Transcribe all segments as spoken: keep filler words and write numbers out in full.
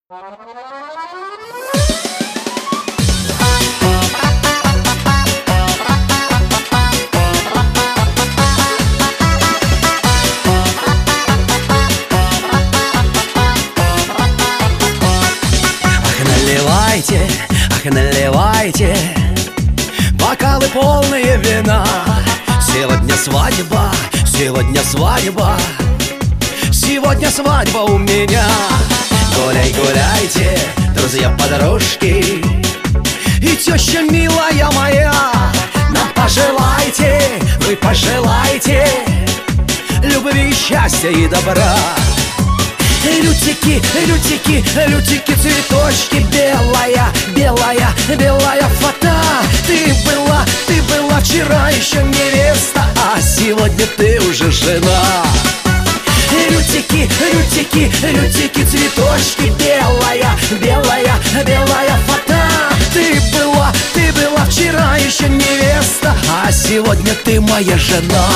Наливайте, ах, наливайте бокалы полные вина. Сегодня свадьба, сегодня свадьба, сегодня свадьба у меня. Гуляй, гуляйте, друзья-подружки и теща милая моя. Нам пожелайте, вы пожелайте любви, счастья и добра. Лютики, лютики, лютики, цветочки, белая, белая, белая фата. Ты была, ты была вчера еще невеста, а сегодня ты уже жена. Лютики, лютики, лютики, цветочки, белая, белая, белая фата. Ты была, ты была вчера еще невеста, а сегодня ты моя жена.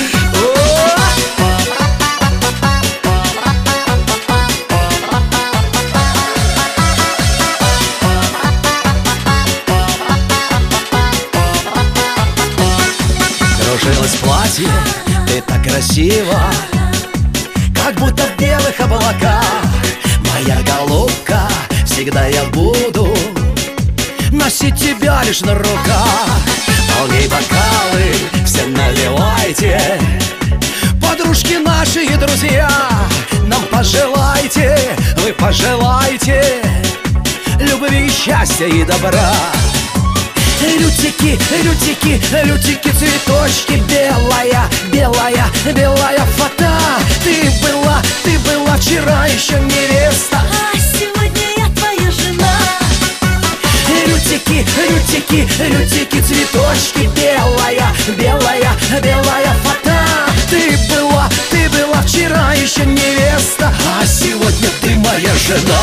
Кружилось платье, ты так красиво, как будто в белых облаках. Моя голубка, всегда я буду носить тебя лишь на руках. Полней бокалы, все наливайте, подружки наши и друзья. Нам пожелайте, вы пожелайте любви, счастья и добра. Лютики, лютики, лютики, цветочки, белая, белая, белая фата. Ты была, ты была вчера еще невеста, а сегодня я твоя жена. Лютики, лютики, лютики, цветочки, белая, белая, белая фата. Ты была, ты была вчера еще невеста, а сегодня ты моя жена.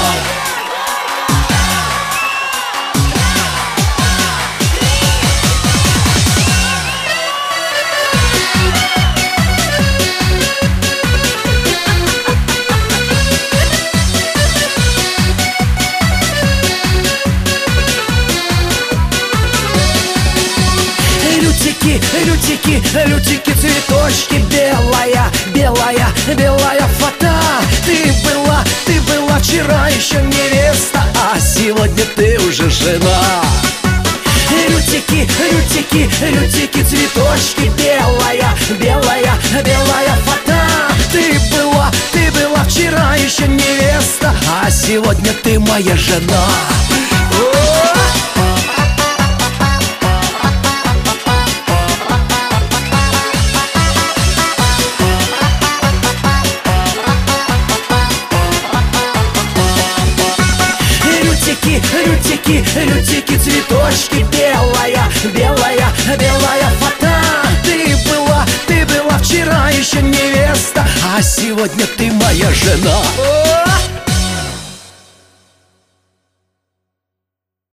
Лютики, лютики, лютики, цветочки, белая, белая, белая фата. Ты была, ты была вчера еще невеста, а сегодня ты уже жена. Лютики, лютики, лютики, цветочки, белая, белая, белая фата. Ты была, ты была вчера еще невеста, а сегодня ты моя жена. Лютики, лютики, лютики, цветочки, белая, белая, белая фата. Ты была, ты была вчера еще невеста, а сегодня ты моя жена.